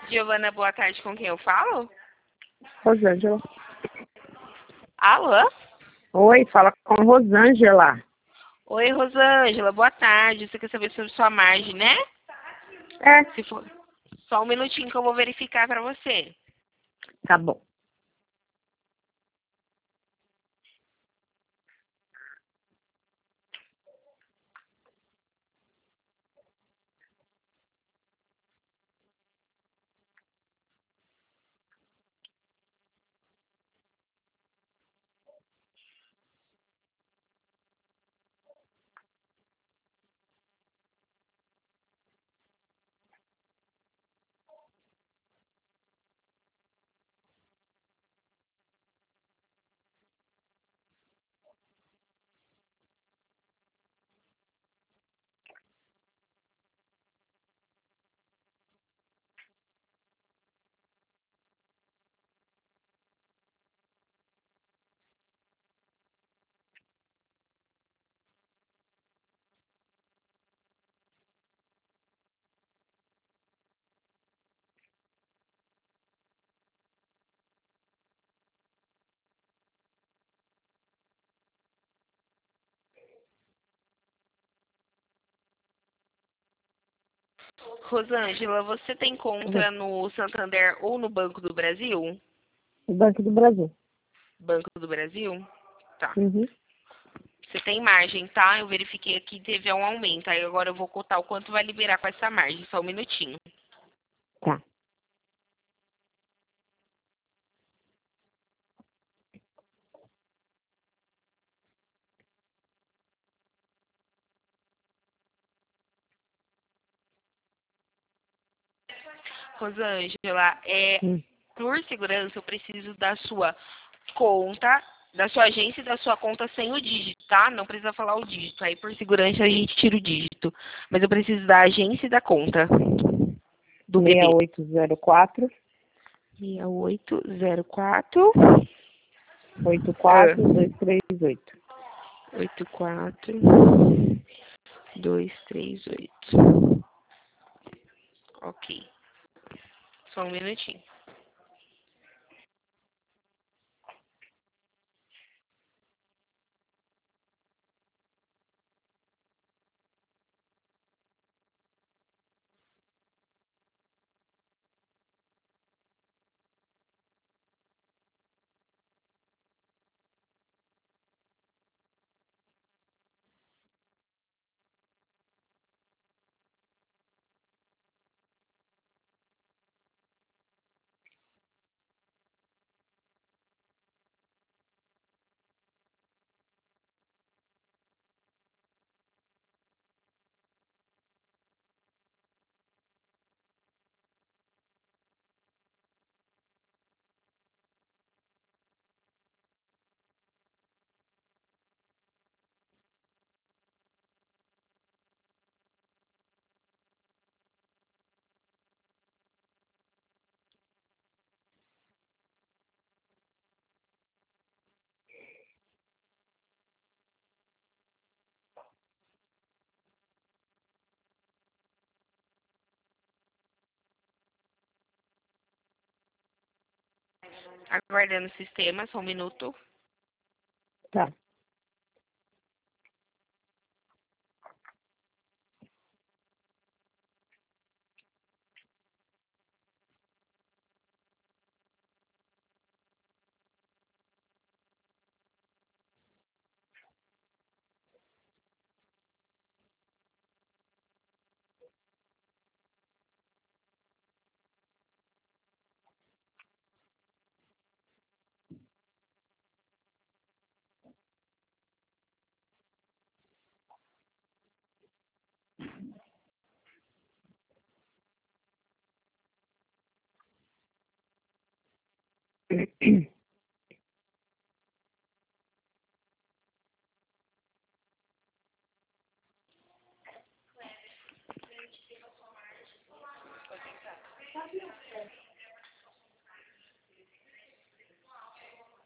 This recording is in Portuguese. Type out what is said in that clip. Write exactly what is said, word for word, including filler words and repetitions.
Giovana, boa tarde, com quem eu falo? Rosângela. Alô? Oi, fala com Rosângela. Oi, Rosângela, boa tarde. Você quer saber sobre sua margem, né? É, Se for... Só um minutinho que eu vou verificar para você. tá bom. Rosângela, você tem conta no Santander ou no Banco do Brasil? O Banco do Brasil. Banco do Brasil? Tá. Uhum. Você tem margem, tá? Eu verifiquei aqui, teve um aumento. Aí agora eu vou cotar o quanto vai liberar com essa margem. Só um minutinho. Tá. Rosângela, é, Hum. por segurança, eu preciso da sua conta, da sua agência e da sua conta sem o dígito, tá? Não precisa falar o dígito. Aí, por segurança, a gente tira o dígito. Mas eu preciso da agência e da conta do seis bebê. oito zero quatro, seis oito zero quatro oito ah, quatro dois três oito. oito quatro dois três oito. Ok. Só um minutinho. Aguardando o sistema, só um minuto. Tá.